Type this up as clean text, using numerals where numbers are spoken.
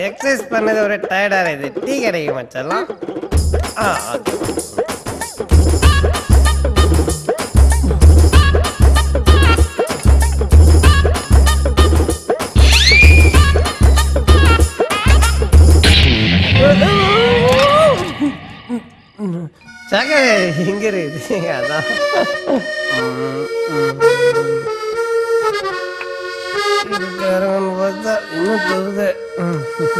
Exercise பண்ணது ஒரு டயர்டா இது. டீ கிடைக்குமா செல்லம்? ஆ ஓகே. சக்கரை இங்க இருக்குது அதான். பார்த்தா இன்னும்